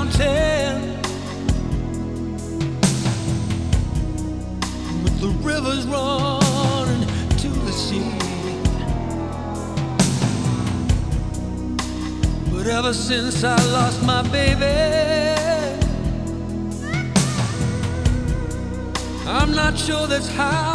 mountain with the rivers running to the sea. But ever since I lost my baby, I'm not sure that's how